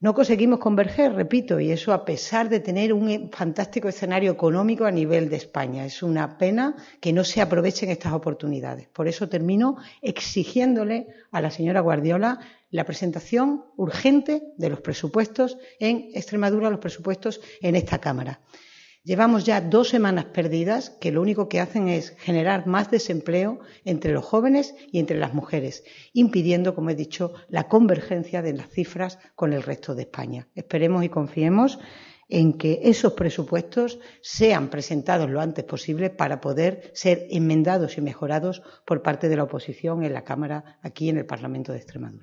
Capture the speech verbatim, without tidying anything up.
No conseguimos converger, repito, y eso a pesar de tener un fantástico escenario económico a nivel de España. Es una pena que no se aprovechen estas oportunidades. Por eso termino exigiéndole a la señora Guardiola la presentación urgente de los presupuestos en Extremadura, los presupuestos en esta Cámara. Llevamos ya dos semanas perdidas que lo único que hacen es generar más desempleo entre los jóvenes y entre las mujeres, impidiendo, como he dicho, la convergencia de las cifras con el resto de España. Esperemos y confiemos en que esos presupuestos sean presentados lo antes posible para poder ser enmendados y mejorados por parte de la oposición en la Cámara, aquí en el Parlamento de Extremadura.